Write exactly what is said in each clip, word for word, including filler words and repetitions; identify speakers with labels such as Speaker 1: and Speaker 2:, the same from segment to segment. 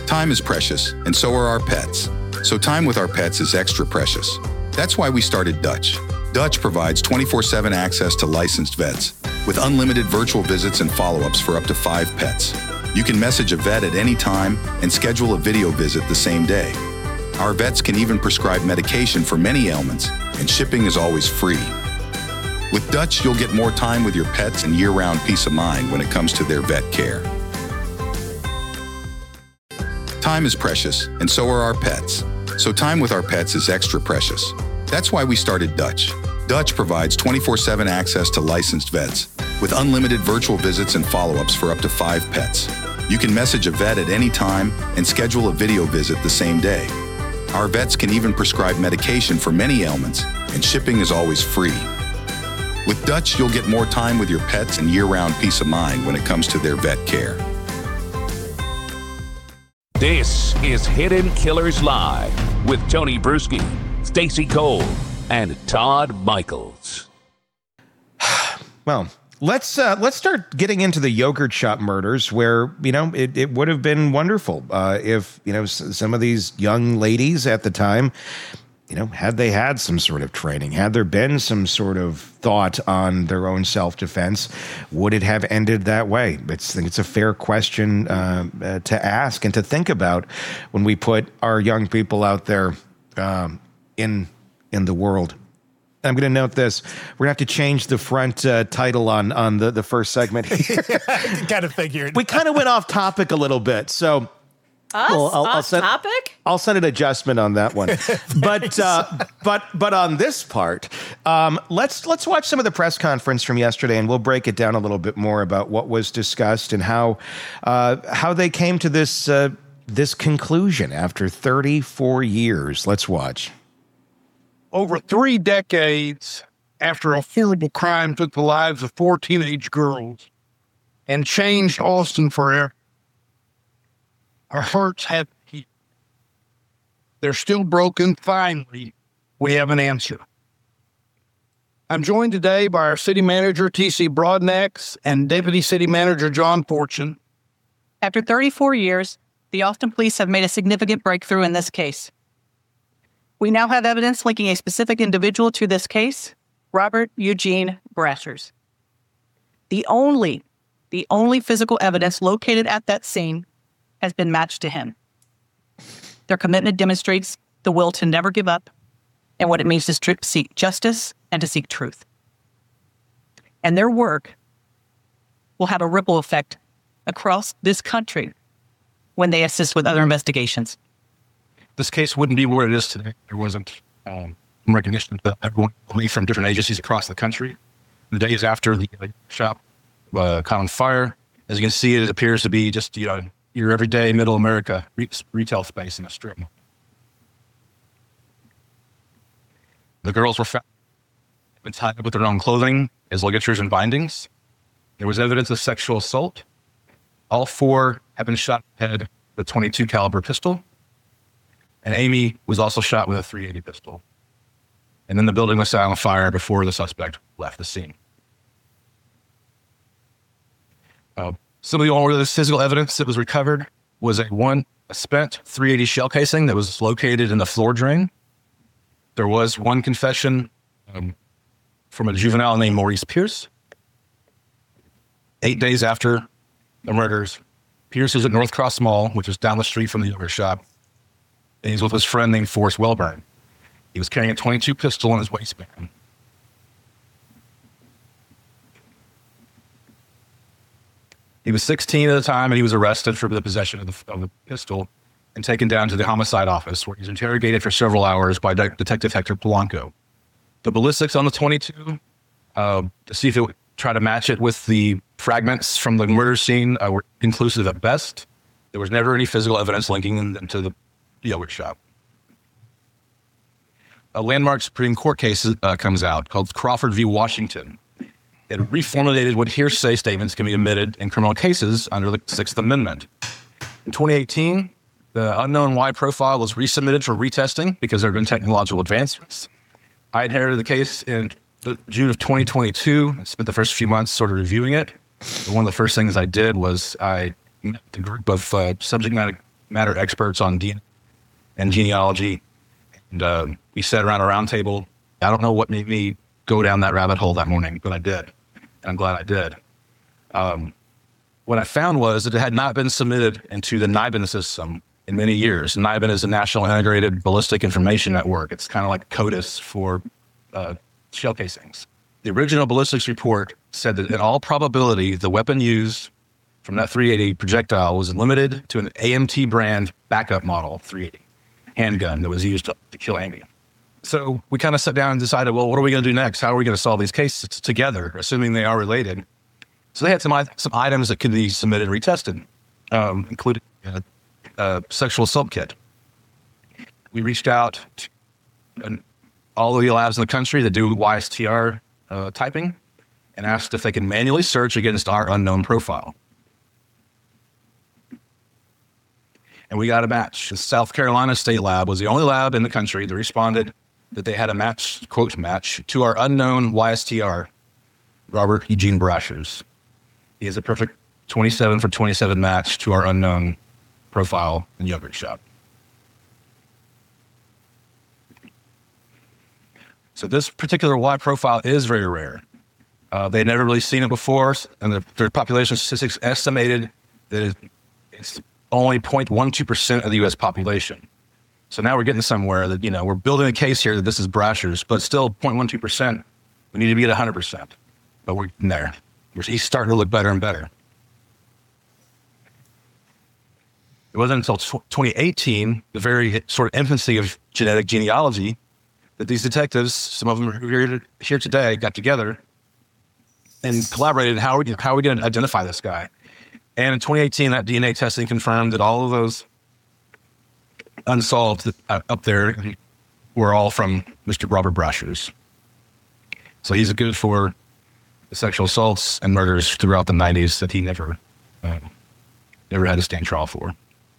Speaker 1: Time is precious, and so are our pets. So time with our pets is extra precious. That's why we started Dutch. Dutch provides twenty-four seven access to licensed vets, with unlimited virtual visits and follow-ups for up to five pets. You can message a vet at any time and schedule a video visit the same day. Our vets can even prescribe medication for many ailments, and shipping is always free. With Dutch, you'll get more time with your pets and year-round peace of mind when it comes to their vet care. Time is precious, and so are our pets. So time with our pets is extra precious. That's why we started Dutch. Dutch provides twenty-four seven access to licensed vets, with unlimited virtual visits and follow-ups for up to five pets. You can message a vet at any time and schedule a video visit the same day. Our vets can even prescribe medication for many ailments, and shipping is always free. With Dutch, you'll get more time with your pets and year-round peace of mind when it comes to their vet care.
Speaker 2: This is Hidden Killers Live with Tony Bruschi, Stacey Cole, and Todd Michaels.
Speaker 3: Well, let's uh, let's start getting into the yogurt shop murders, where you know it, it would have been wonderful uh, if you know s- some of these young ladies at the time, you know, had they had some sort of training, had there been some sort of thought on their own self-defense, would it have ended that way? It's, I think it's a fair question uh, uh, to ask and to think about when we put our young people out there um, in in the world. I'm going to note this. We're going to have to change the front uh, title on on the, the first segment here.
Speaker 4: I kind of figured.
Speaker 3: We kind of went off topic a little bit, so...
Speaker 5: Us?
Speaker 3: Well, I'll, I'll
Speaker 5: Off
Speaker 3: send,
Speaker 5: topic?
Speaker 3: I'll send an adjustment on that one, but uh, but but on this part, um, let's let's watch some of the press conference from yesterday, and we'll break it down a little bit more about what was discussed and how uh, how they came to this uh, this conclusion after thirty-four years. Let's watch.
Speaker 6: Over three decades after a horrible crime took the lives of four teenage girls and changed Austin forever, our hearts have healed. They're still broken. Finally, we have an answer. I'm joined today by our city manager, T C Broadnax, and deputy city manager, John Fortune.
Speaker 7: After thirty-four years, the Austin police have made a significant breakthrough in this case. We now have evidence linking a specific individual to this case, Robert Eugene Brashers. The only, the only physical evidence located at that scene has been matched to him. Their commitment demonstrates the will to never give up and what it means to stri- seek justice and to seek truth. And their work will have a ripple effect across this country when they assist with other investigations.
Speaker 8: This case wouldn't be where it is today. There wasn't um, recognition that everyone from different agencies across the country. The days after the uh, shop uh, caught on fire, as you can see, it appears to be just, you know, your everyday middle America re- retail space in a strip. The girls were found been tied up with their own clothing as ligatures and bindings. There was evidence of sexual assault. All four have been shot in the head with a twenty-two caliber pistol. And Amy was also shot with a three eighty pistol. And then the building was set on fire before the suspect left the scene. Uh, Some of the only physical evidence that was recovered was a one a spent three eighty shell casing that was located in the floor drain. There was one confession um, from a juvenile named Maurice Pierce. Eight days after the murders, Pierce was at North Cross Mall, which was down the street from the yogurt shop, and he's with his friend named Forrest Wellburn. He was carrying a twenty-two pistol in his waistband. He was sixteen at the time, and he was arrested for the possession of the, of the pistol and taken down to the homicide office, where he was interrogated for several hours by De- Detective Hector Polanco. The ballistics on the twenty-two, uh, to see if it would try to match it with the fragments from the murder scene, uh, were inclusive at best. There was never any physical evidence linking them to the yogurt shop. A landmark Supreme Court case uh, comes out called Crawford v. Washington. It reformulated what hearsay statements can be admitted in criminal cases under the Sixth Amendment. In twenty eighteen, the unknown Y profile was resubmitted for retesting because there have been technological advancements. I inherited the case in June of twenty twenty-two. I spent the first few months sort of reviewing it. But one of the first things I did was I met a group of uh, subject matter matter experts on D N A and genealogy. And uh, we sat around a round table. I don't know what made me go down that rabbit hole that morning, but I did. And I'm glad I did. Um, what I found was that it had not been submitted into the NIBIN system in many years. NIBIN is the National Integrated Ballistic Information Network. It's kind of like CODIS for uh, shell casings. The original ballistics report said that in all probability, the weapon used from that three eighty projectile was limited to an A M T brand backup model three eighty handgun that was used to, to kill Amy. So we kind of sat down and decided, well, what are we going to do next? How are we going to solve these cases together, assuming they are related? So they had some some items that could be submitted and retested, um, including a, a sexual assault kit. We reached out to an, all of the labs in the country that do Y S T R uh, typing and asked if they could manually search against our unknown profile. And we got a match. The South Carolina State Lab was the only lab in the country that responded that they had a match, quote, match to our unknown Y S T R, Robert Eugene Brashers. He is a perfect twenty-seven for twenty-seven match to our unknown profile in Yogurt Shop. So this particular Y profile is very rare. Uh, they'd never really seen it before, and the, their population statistics estimated that it's only zero point one two percent of the U S population. So now we're getting somewhere that, you know, we're building a case here that this is Brashers, but still zero point one two percent. We need to be at one hundred percent, but we're in there. He's starting to look better and better. It wasn't until twenty eighteen, the very sort of infancy of genetic genealogy, that these detectives, some of them who are here, here today, got together and collaborated. How are we, how are we going to identify this guy? And in twenty eighteen, that D N A testing confirmed that all of those unsolved uh, up there were all from Mister Robert Brashers. So he's good for the sexual assaults and murders throughout the nineties that he never, uh, never had to stand trial for.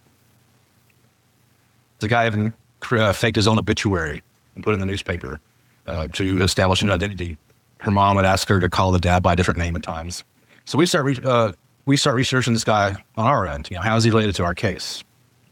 Speaker 8: The guy even uh, faked his own obituary and put it in the newspaper uh, to establish an identity. Her mom would ask her to call the dad by a different name at times. So we start, re- uh, we start researching this guy on our end. You know, how is he related to our case?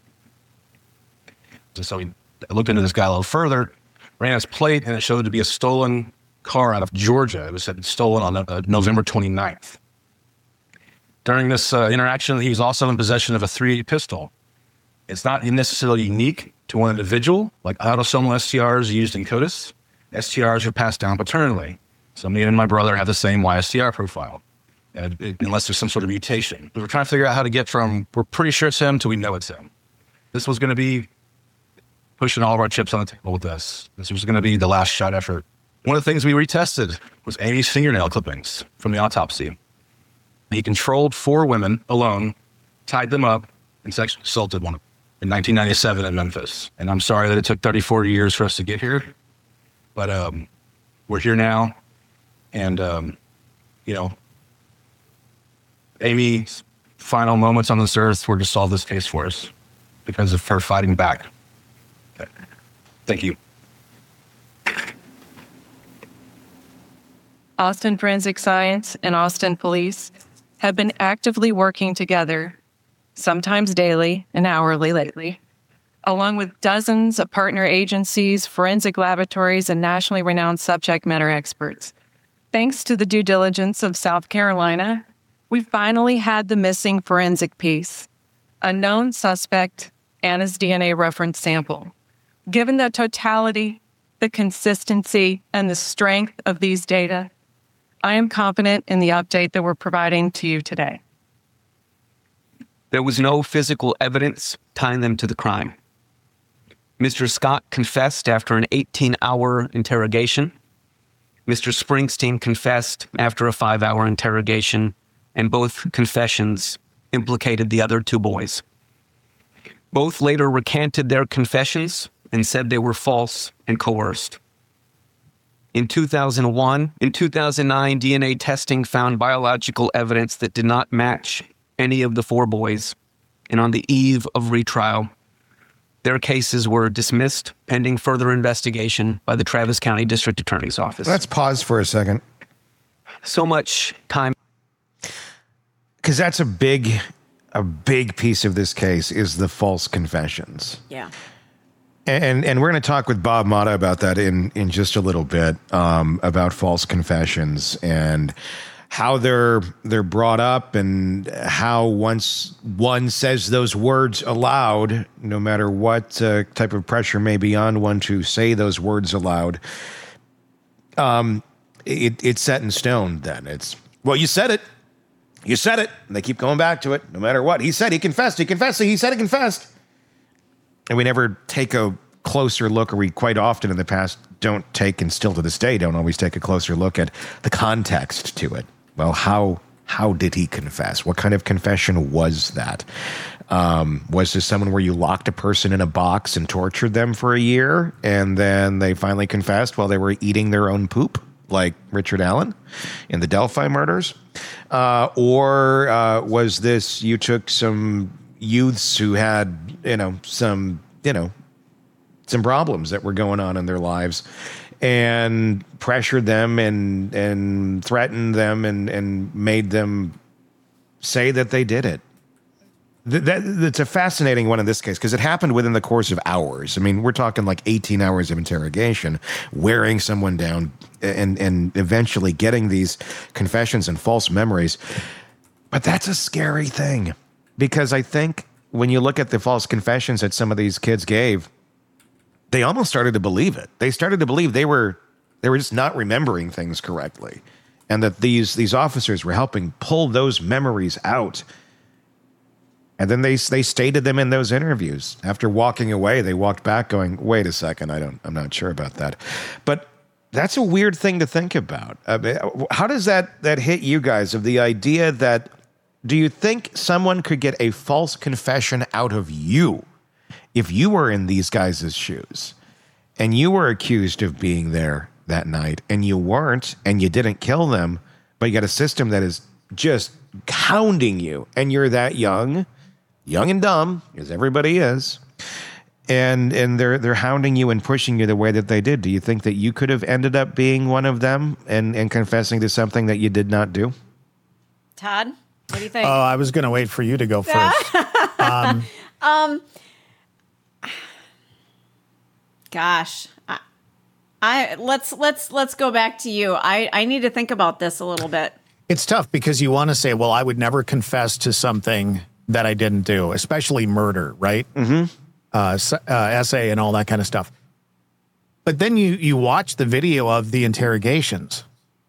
Speaker 8: So we looked into this guy a little further, ran his plate, and it showed to be a stolen car out of Georgia. It was stolen on uh, November twenty-ninth. During this uh, interaction, he was also in possession of a three eighty pistol. It's not necessarily unique to one individual, like autosomal S T Rs used in CODIS. S T Rs are passed down paternally. So me and my brother have the same Y S T R profile, uh, it, unless there's some sort of mutation. But we're trying to figure out how to get from, we're pretty sure it's him till we know it's him. This was going to be pushing all of our chips on the table with this. This was going to be the last shot effort. One of the things we retested was Amy's fingernail clippings from the autopsy. He controlled four women alone, tied them up, and sexually assaulted one of them in nineteen ninety-seven in Memphis. And I'm sorry that it took thirty, forty years for us to get here, but um, we're here now. And, um, you know, Amy's final moments on this earth were to solve this case for us because of her fighting back. Okay. Thank you.
Speaker 4: Austin Forensic Science and Austin Police have been actively working together, sometimes daily and hourly lately, along with dozens of partner agencies, forensic laboratories, and nationally renowned subject matter experts. Thanks to the due diligence of South Carolina, we finally had the missing forensic piece, a known suspect and his D N A reference sample. Given the totality, the consistency, and the strength of these data, I am confident in the update that we're providing to you today.
Speaker 5: There was no physical evidence tying them to the crime. Mister Scott confessed after an eighteen-hour interrogation. Mister Springsteen confessed after a five-hour interrogation, and both confessions implicated the other two boys. Both later recanted their confessions and said they were false and coerced. In two thousand one, in two thousand nine, D N A testing found biological evidence that did not match any of the four boys, and on the eve of retrial, their cases were dismissed pending further investigation by the Travis County District Attorney's Office.
Speaker 3: Let's pause for a second.
Speaker 5: So much time.
Speaker 3: Because that's a big a big piece of this case is the false confessions.
Speaker 9: Yeah.
Speaker 3: And and we're going to talk with Bob Motta about that in, in just a little bit, um, about false confessions and how they're they're brought up and how once one says those words aloud, no matter what uh, type of pressure may be on one to say those words aloud, um, it, it's set in stone then. It's, well, you said it. You said it. And they keep going back to it no matter what. He said, he confessed, he confessed, he said he confessed. And we never take a closer look, or we quite often in the past don't take, and still to this day don't always take a closer look at the context to it. Well, how how did he confess? What kind of confession was that? Um, was this someone where you locked a person in a box and tortured them for a year, and then they finally confessed while they were eating their own poop, like Richard Allen in the Delphi murders? Uh, or uh, was this you took some youths who had, you know, some, you know, some problems that were going on in their lives and pressured them and and threatened them and, and made them say that they did it? That, that, that's a fascinating one in this case because it happened within the course of hours. I mean, we're talking like eighteen hours of interrogation, wearing someone down and, and eventually getting these confessions and false memories. But that's a scary thing. Because I think when you look at the false confessions that some of these kids gave, they almost started to believe it. They started to believe they were they were just not remembering things correctly, and that these these officers were helping pull those memories out. And then they they stated them in those interviews. After walking away, they walked back going, "Wait a second, I don't I'm not sure about that." But that's a weird thing to think about. Uh, how does that that hit you guys, of the idea that, do you think someone could get a false confession out of you if you were in these guys' shoes and you were accused of being there that night and you weren't and you didn't kill them, but you got a system that is just hounding you and you're that young, young and dumb, as everybody is, and and they're they're hounding you and pushing you the way that they did? Do you think that you could have ended up being one of them and, and confessing to something that you did not do?
Speaker 9: Todd? What do you think?
Speaker 10: Oh, I was going to wait for you to go first. um,
Speaker 9: um, gosh, I, I let's let's let's go back to you. I I need to think about this a little bit.
Speaker 10: It's tough because you want to say, well, I would never confess to something that I didn't do, especially murder, right?
Speaker 3: Mm-hmm.
Speaker 10: Uh, uh, essay and all that kind of stuff. But then you you watch the video of the interrogations.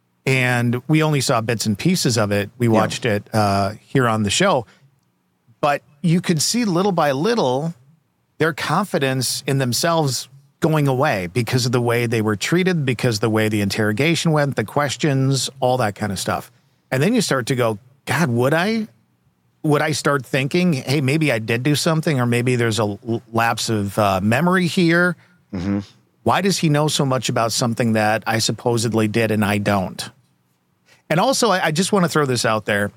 Speaker 10: And we only saw bits and pieces of it. We watched yeah. it uh, here on the show. But you could see little by little their confidence in themselves going away because of the way they were treated, because of the way the interrogation went, the questions, all that kind of stuff. And then you start to go, God, would I? Would I start thinking, hey, maybe I did do something, or maybe there's a lapse of uh, memory here?
Speaker 3: Mm-hmm.
Speaker 10: Why does he know so much about something that I supposedly did and I don't? And also, I, I just want to throw this out there.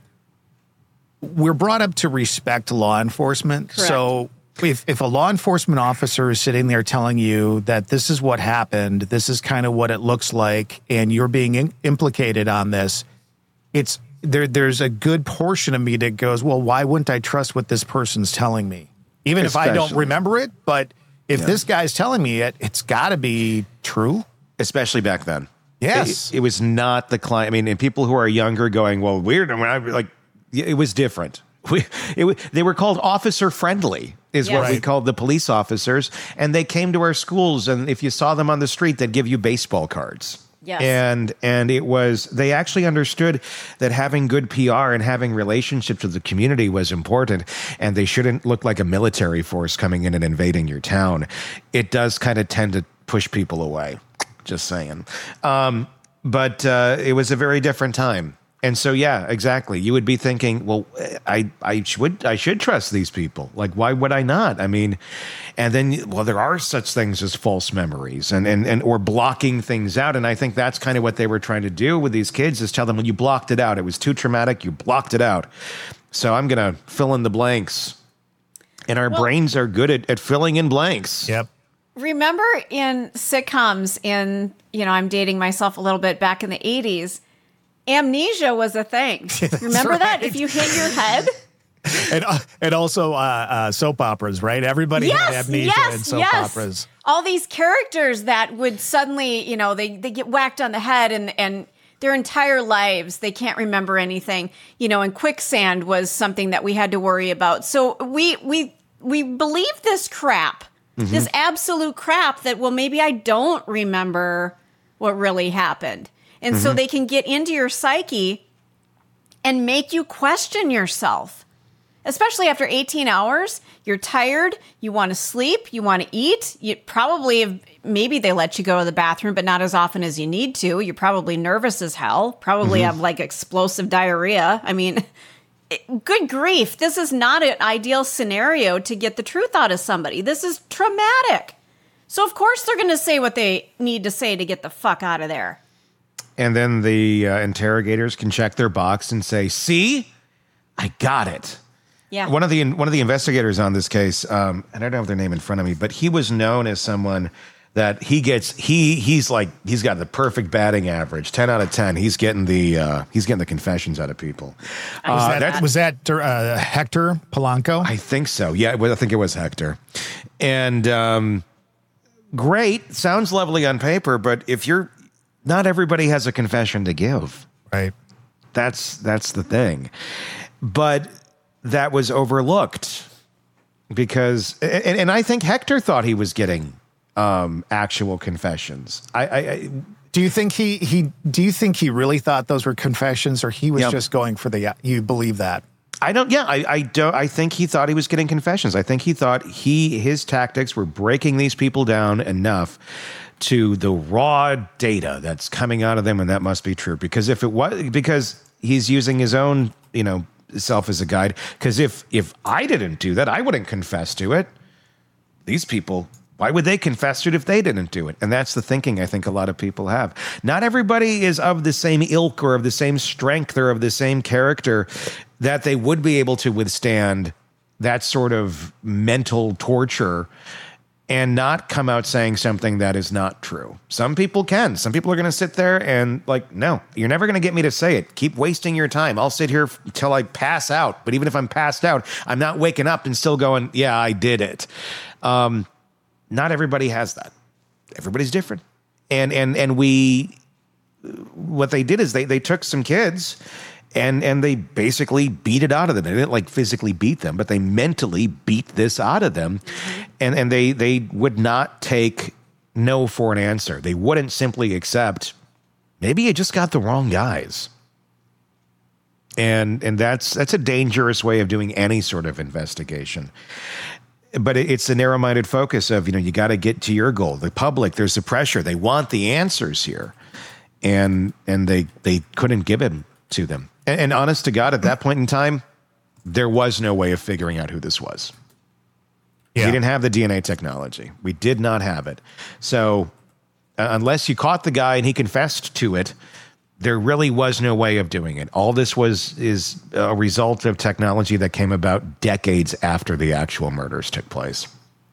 Speaker 10: We're brought up to respect law enforcement.
Speaker 9: Correct.
Speaker 10: So if, if a law enforcement officer is sitting there telling you that this is what happened, this is kind of what it looks like, and you're being in, implicated on this, it's there. There's a good portion of me that goes, well, why wouldn't I trust what this person's telling me? Even Especially. if I don't remember it, but if yeah. this guy's telling me it, it's got to be true.
Speaker 3: Especially back then.
Speaker 10: Yes.
Speaker 3: It, it was not the client. I mean, and people who are younger going, well, weird. I mean, I, like, it was different. We, it, they were called officer friendly is
Speaker 9: yes.
Speaker 3: what
Speaker 10: right.
Speaker 3: we called the police officers. And they came to our schools. And if you saw them on the street, they'd give you baseball cards.
Speaker 9: Yes.
Speaker 3: And and it was, they actually understood that having good P R and having relationships with the community was important, and they shouldn't look like a military force coming in and invading your town. It does kind of tend to push people away, just saying. Um, but uh, it was a very different time. And so, yeah, exactly. You would be thinking, well, I I should I should trust these people. Like, why would I not? I mean, and then, well, there are such things as false memories and and and or blocking things out. And I think that's kind of what they were trying to do with these kids, is tell them, when you blocked it out, it was too traumatic. You blocked it out. So I'm going to fill in the blanks. And our well, brains are good at, at filling in blanks.
Speaker 10: Yep.
Speaker 9: Remember in sitcoms, in, you know, I'm dating myself a little bit, back in the eighties, amnesia was a thing. Remember
Speaker 10: right.
Speaker 9: that? If you hit your head,
Speaker 10: and uh, and also uh, uh, soap operas, right? Everybody
Speaker 9: yes,
Speaker 10: had amnesia
Speaker 9: yes,
Speaker 10: in soap
Speaker 9: yes.
Speaker 10: operas.
Speaker 9: All these characters that would suddenly, you know, they, they get whacked on the head and, and their entire lives, they can't remember anything. You know, and quicksand was something that we had to worry about. So we we we believe this crap, mm-hmm. this absolute crap that, well, maybe I don't remember what really happened. And mm-hmm. so they can get into your psyche and make you question yourself. Especially after eighteen hours, you're tired, you want to sleep, you want to eat. You probably, have, maybe they let you go to the bathroom, but not as often as you need to. You're probably nervous as hell, probably mm-hmm. have like explosive diarrhea. I mean, it, good grief. This is not an ideal scenario to get the truth out of somebody. This is traumatic. So of course they're going to say what they need to say to get the fuck out of there.
Speaker 3: And then the uh, interrogators can check their box and say, see, I got it.
Speaker 9: Yeah.
Speaker 3: One of the one of the investigators on this case, um, and I don't have their name in front of me, but he was known as someone that he gets he he's like he's got the perfect batting average, ten out of ten. He's getting the uh, he's getting the confessions out of people.
Speaker 10: Was
Speaker 3: Uh,
Speaker 10: that, was that uh, Hector Polanco?
Speaker 3: I think so. Yeah, I think it was Hector. And um, great, sounds lovely on paper, but if you're not everybody has a confession to give,
Speaker 10: right?
Speaker 3: That's that's the thing, but. That was overlooked because, and, and I think Hector thought he was getting um, actual confessions. I, I, I
Speaker 10: do you think he he do you think he really thought those were confessions, or he was
Speaker 3: yep.
Speaker 10: just going for the? You believe that?
Speaker 3: I don't. Yeah, I, I don't. I think he thought he was getting confessions. I think he thought he his tactics were breaking these people down enough to the raw data that's coming out of them, and that must be true. Because if it was, because he's using his own, you know. self as a guide, because if if I didn't do that, I wouldn't confess to it. These people, why would they confess to it if they didn't do it? And that's the thinking I think a lot of people have. Not everybody is of the same ilk or of the same strength or of the same character that they would be able to withstand that sort of mental torture and not come out saying something that is not true. Some people can. Some people are going to sit there and like, no, you're never going to get me to say it. Keep wasting your time. I'll sit here till I pass out. But even if I'm passed out, I'm not waking up and still going, yeah, I did it. Um, not everybody has that. Everybody's different. And and and we, what they did is they they took some kids And and they basically beat it out of them. They didn't like physically beat them, but they mentally beat this out of them. Mm-hmm. And and they they would not take no for an answer. They wouldn't simply accept, maybe you just got the wrong guys. And and that's that's a dangerous way of doing any sort of investigation. But it's a narrow-minded focus of, you know, you got to get to your goal. The public, there's the pressure. They want the answers here. And and they they couldn't give it to them. And, and honest to God, at that point in time, there was no way of figuring out who this was. Yeah. We didn't have the D N A technology. We did not have it. So uh, unless you caught the guy and he confessed to it, there really was no way of doing it. All this was is a result of technology that came about decades after the actual murders took place.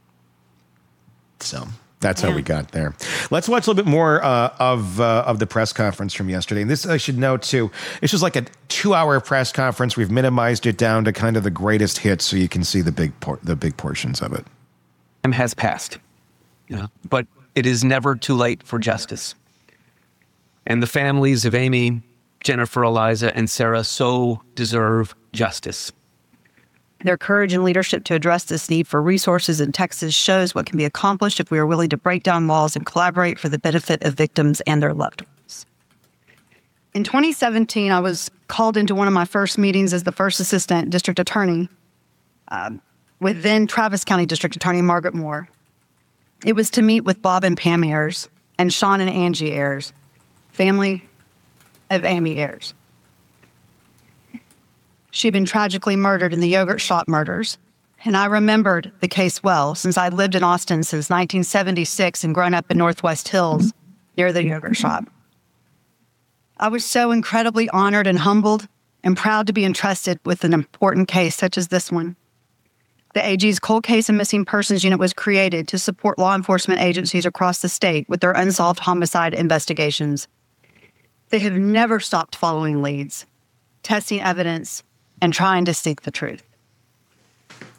Speaker 3: So that's yeah. how we got there. Let's watch a little bit more uh, of uh, of the press conference from yesterday. And this, I should note, too, this was like a two-hour press conference. We've minimized it down to kind of the greatest hits so you can see the big por- the big portions of it.
Speaker 5: Time has passed, yeah. But it is never too late for justice. And the families of Amy, Jennifer, Eliza, and Sarah so deserve justice.
Speaker 11: Their courage and leadership to address this need for resources in Texas shows what can be accomplished if we are willing to break down walls and collaborate for the benefit of victims and their loved ones. In twenty seventeen, I was called into one of my first meetings as the first assistant district attorney um, with then Travis County District Attorney Margaret Moore. It was to meet with Bob and Pam Ayers and Sean and Angie Ayers, family of Amy Ayers. She had been tragically murdered in the yogurt shop murders, and I remembered the case well since I'd lived in Austin since nineteen seventy-six and grown up in Northwest Hills near the yogurt shop. I was so incredibly honored and humbled and proud to be entrusted with an important case such as this one. The A G's Cold Case and Missing Persons Unit was created to support law enforcement agencies across the state with their unsolved homicide investigations. They have never stopped following leads, testing evidence, and trying to seek the truth.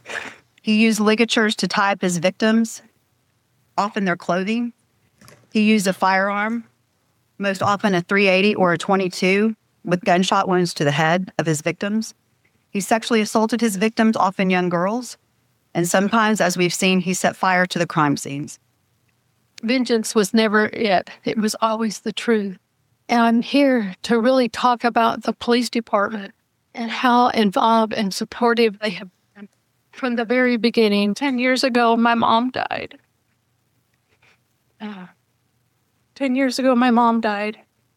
Speaker 11: He used ligatures to tie up his victims, often their clothing. He used a firearm, most often a three eighty or a twenty-two, with gunshot wounds to the head of his victims. He sexually assaulted his victims, often young girls. And sometimes, as we've seen, he set fire to the crime scenes.
Speaker 12: Vengeance was never it. It was always the truth. And I'm here to really talk about the police department and how involved and supportive they have been from the very beginning. Ten years ago, my mom died. Uh, ten years ago, my mom died.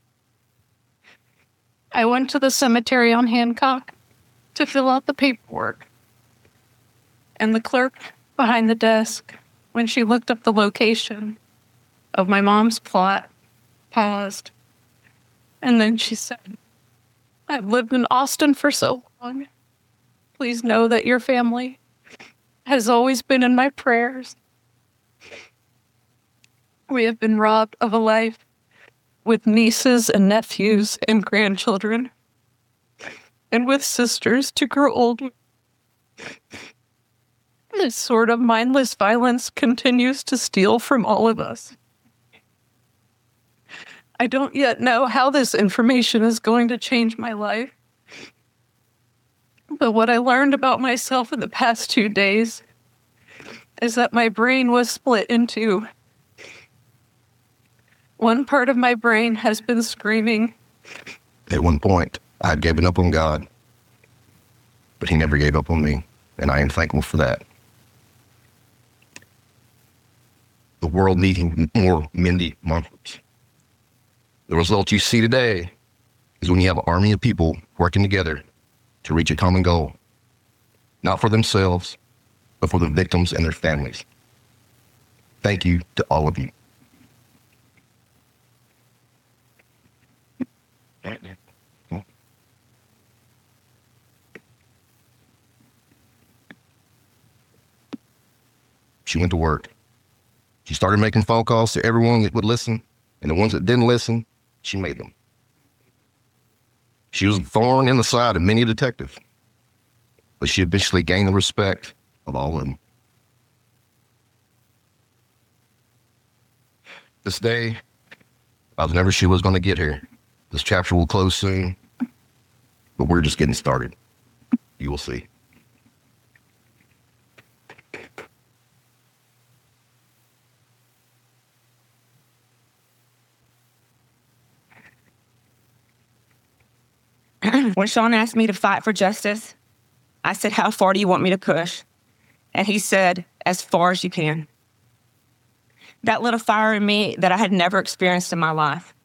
Speaker 12: I went to the cemetery on Hancock to fill out the paperwork. And the clerk behind the desk, when she looked up the location of my mom's plot, paused. And then she said, I've lived in Austin for so long. Please know that your family has always been in my prayers. We have been robbed of a life with nieces and nephews and grandchildren, and with sisters to grow old with. This sort of mindless violence continues to steal from all of us. I don't yet know how this information is going to change my life. But what I learned about myself in the past two days is that my brain was split in two. One part of my brain has been screaming.
Speaker 13: At one point, I had given up on God, but he never gave up on me, and I am thankful for that. The world needing more Mindy Mumford. The result you see today is when you have an army of people working together to reach a common goal, not for themselves, but for the victims and their families. Thank you to all of you. She went to work. She started making phone calls to everyone that would listen, and the ones that didn't listen, she made them. She was a thorn in the side of many detectives, but she eventually gained the respect of all of them. This day, I was never sure was going to get here. This chapter will close soon, but we're just getting started. You will see.
Speaker 14: When Sean asked me to fight for justice, I said, how far do you want me to push? And he said, as far as you can. That lit a fire in me that I had never experienced in my life.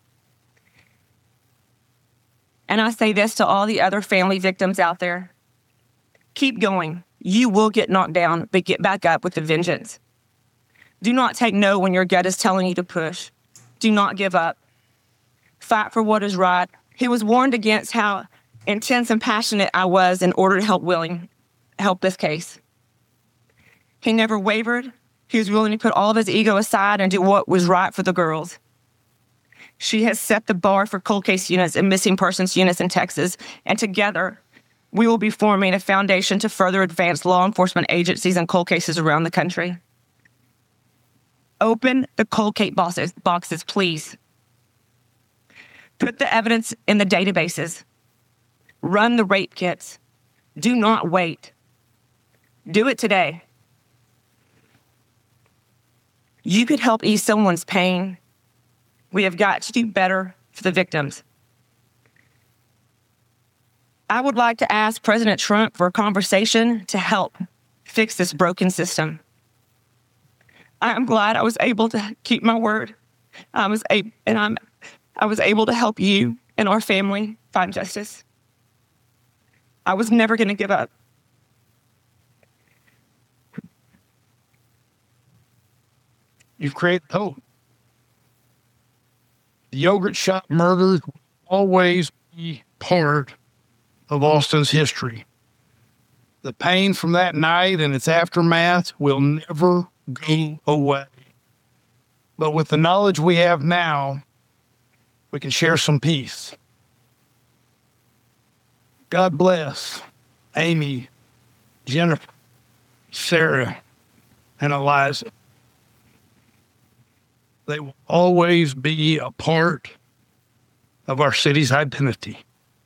Speaker 14: And I say this to all the other family victims out there. Keep going. You will get knocked down, but get back up with a vengeance. Do not take no when your gut is telling you to push. Do not give up. Fight for what is right. He was warned against how intense and passionate I was in order to help Willing help this case. He never wavered. He was willing to put all of his ego aside and do what was right for the girls. She has set the bar for cold case units and missing persons units in Texas, and together we will be forming a foundation to further advance law enforcement agencies and cold cases around the country. Open the cold case boxes, boxes, please. Put the evidence in the databases. Run the rape kits. Do not wait. Do it today. You could help ease someone's pain. We have got to do better for the victims. I would like to ask President Trump for a conversation to help fix this broken system. I am glad I was able to keep my word. I was able, and I'm I was able to help you and our family find justice. I was never going to give up.
Speaker 6: You've created hope. The yogurt shop murders will always be part of Austin's history. The pain from that night and its aftermath will never go away. But with the knowledge we have now, we can share some peace. God bless Amy, Jennifer, Sarah, and Eliza. They will always be a part of our city's identity.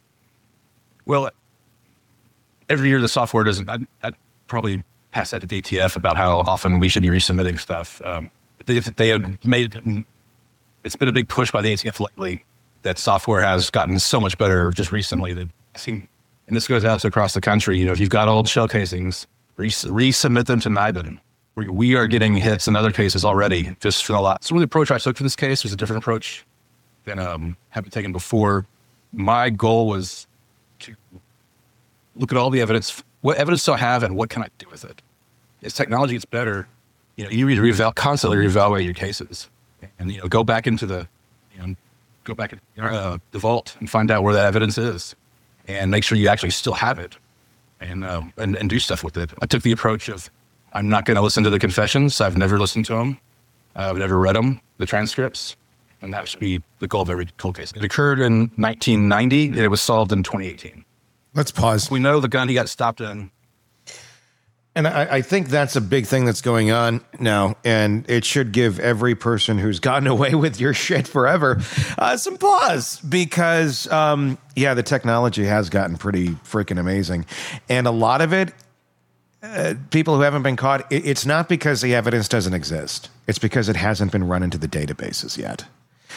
Speaker 8: Well, every year the software doesn't, I'd, I'd probably pass that to D T F about how often we should be resubmitting stuff. Um, they, they have made, it's been a big push by the A T F lately that software has gotten so much better just recently. That I think, and this goes out to across the country, you know, if you've got old shell casings, res- resubmit them to NIBIN. We, we are getting hits in other cases already, just from a lot. So the approach I took for this case was a different approach than um, have been taken before. My goal was to look at all the evidence. What evidence do I have, and what can I do with it? As technology gets better, you know, you need to reeval- constantly reevaluate your cases, and you know, go back into the, you know, go back in uh, the vault and find out where that evidence is, and make sure you actually still have it, and um, and, and do stuff with it. I took the approach of, I'm not going to listen to the confessions. I've never listened to them. Uh, I've never read them, the transcripts. And that should be the goal of every cold case. It occurred in nineteen ninety, and it was solved in twenty eighteen.
Speaker 3: Let's pause.
Speaker 8: We know the gun he got stopped in.
Speaker 3: And I, I think that's a big thing that's going on now. And it should give every person who's gotten away with your shit forever uh, some pause. Because, um, yeah, the technology has gotten pretty freaking amazing. And a lot of it, Uh, people who haven't been caught, it, it's not because the evidence doesn't exist. It's because it hasn't been run into the databases yet.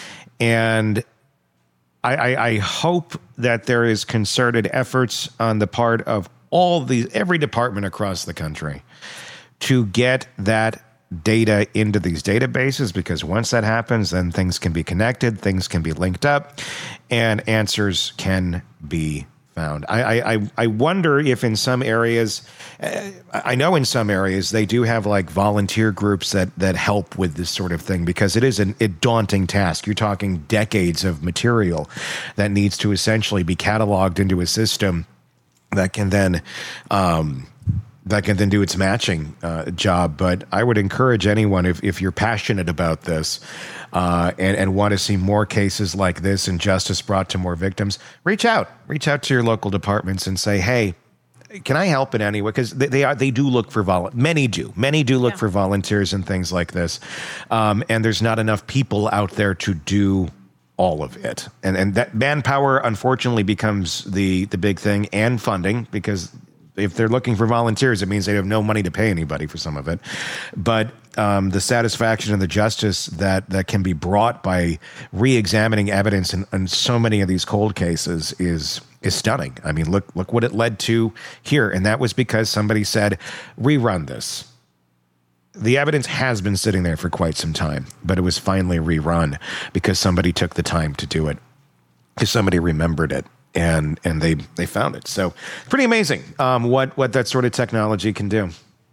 Speaker 3: And I, I, I hope that there is concerted efforts on the part of all the every department across the country to get that data into these databases, because once that happens, then things can be connected, things can be linked up, and answers can be found. I, I, I wonder if in some areas, uh, I know in some areas they do have like volunteer groups that that help with this sort of thing, because it is an, a daunting task. You're talking decades of material that needs to essentially be cataloged into a system that can then um, that can then do its matching uh, job. But I would encourage anyone, if if you're passionate about this, Uh, and, and want to see more cases like this and justice brought to more victims, reach out. Reach out to your local departments and say, hey, can I help in any way? Because they, they are they do look for vol. Many do. Many do look yeah. for volunteers and things like this. Um, and there's not enough people out there to do all of it. And and that manpower, unfortunately, becomes the the big thing, and funding, because if they're looking for volunteers, it means they have no money to pay anybody for some of it. But um, the satisfaction and the justice that, that can be brought by re-examining evidence in, in so many of these cold cases is is stunning. I mean, look look what it led to here. And that was because somebody said, rerun this. The evidence has been sitting there for quite some time, but it was finally rerun because somebody took the time to do it, because somebody remembered it. And and they they found it. So pretty amazing um, what what that sort of technology can do.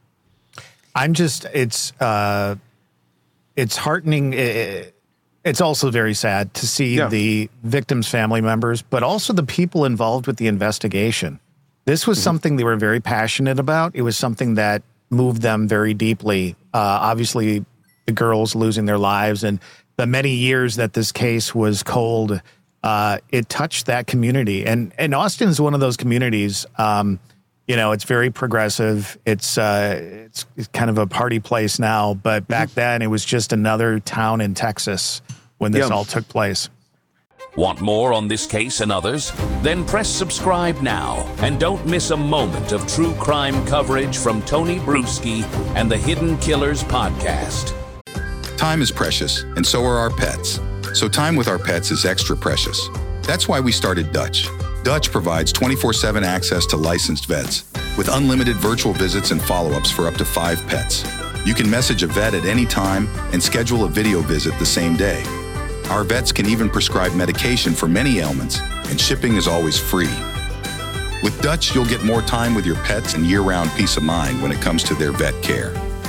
Speaker 10: I'm just it's uh, it's heartening. It's also very sad to see yeah. the victims' family members, but also the people involved with the investigation. This was mm-hmm. something they were very passionate about. It was something that moved them very deeply. Uh, obviously, the girls losing their lives and the many years that this case was cold. Uh, it touched that community, and and Austin is one of those communities. Um, you know, it's very progressive. It's uh, it's, it's kind of a party place now, but back then it was just another town in Texas when this yeah. all took place.
Speaker 2: Want more on this case and others? Then press subscribe now and don't miss a moment of true crime coverage from Tony Bruschi and the Hidden Killers podcast.
Speaker 1: Time is precious, and so are our pets. So time with our pets is extra precious. That's why we started Dutch. Dutch provides twenty-four seven access to licensed vets with unlimited virtual visits and follow-ups for up to five pets. You can message a vet at any time and schedule a video visit the same day. Our vets can even prescribe medication for many ailments, and shipping is always free. With Dutch, you'll get more time with your pets and year-round peace of mind when it comes to their vet care.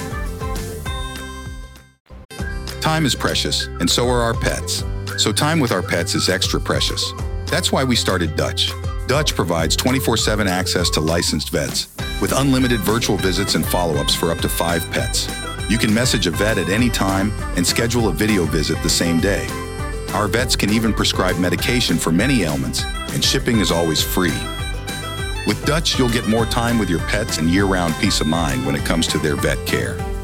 Speaker 1: Time is precious, and so are our pets. So time with our pets is extra precious. That's why we started Dutch. Dutch provides twenty-four seven access to licensed vets with unlimited virtual visits and follow-ups for up to five pets. You can message a vet at any time and schedule a video visit the same day. Our vets can even prescribe medication for many ailments, and shipping is always free. With Dutch, you'll get more time with your pets and year-round peace of mind when it comes to their vet care.